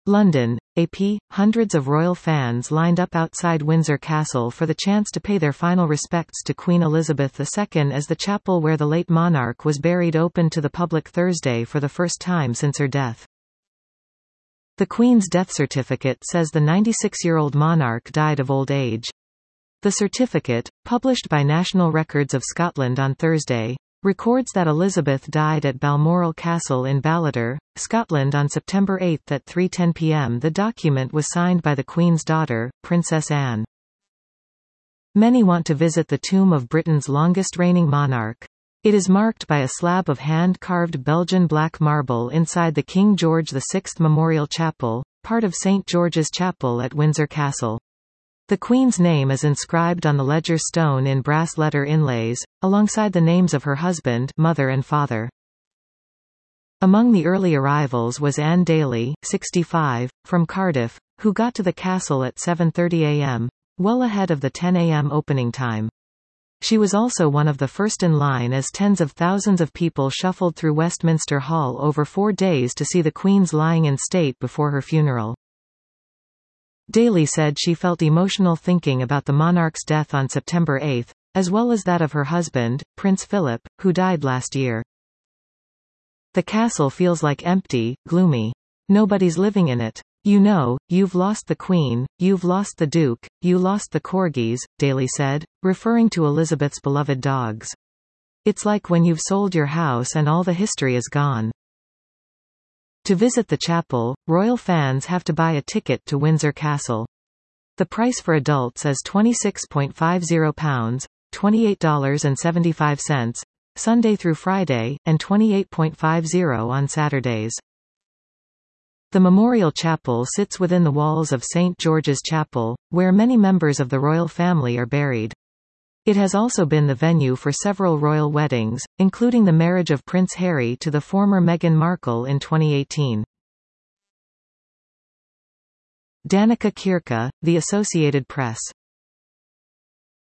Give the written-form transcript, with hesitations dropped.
London, AP. Hundreds of royal fans lined up outside Windsor Castle for the chance to pay their final respects to Queen Elizabeth II as the chapel where the late monarch was buried opened to the public Thursday for the first time since her death. The Queen's death certificate says the 96-year-old monarch died of old age. The certificate, published by National Records of Scotland on Thursday, records that Elizabeth died at Balmoral Castle in Ballater, Scotland on September 8 at 3:10 p.m. The document was signed by the Queen's daughter, Princess Anne. Many want to visit the tomb of Britain's longest-reigning monarch. It is marked by a slab of hand-carved Belgian black marble inside the King George VI Memorial Chapel, part of St George's Chapel at Windsor Castle. The Queen's name is inscribed on the ledger stone in brass letter inlays, alongside the names of her husband, mother and father. Among the early arrivals was Anne Daly, 65, from Cardiff, who got to the castle at 7:30 a.m., well ahead of the 10 a.m. opening time. She was also one of the first in line as tens of thousands of people shuffled through Westminster Hall over 4 days to see the Queen's lying in state before her funeral. Daly said she felt emotional thinking about the monarch's death on September 8, as well as that of her husband, Prince Philip, who died last year. The castle feels like empty, gloomy. Nobody's living in it. You know, you've lost the Queen, you've lost the Duke, you lost the corgis, Daly said, referring to Elizabeth's beloved dogs. It's like when you've sold your house and all the history is gone. To visit the chapel, royal fans have to buy a ticket to Windsor Castle. The price for adults is £26.50, $28.75, Sunday through Friday, and $28.50 on Saturdays. The Memorial Chapel sits within the walls of St George's Chapel, where many members of the royal family are buried. It has also been the venue for several royal weddings, including the marriage of Prince Harry to the former Meghan Markle in 2018. Danica Kirka, The Associated Press.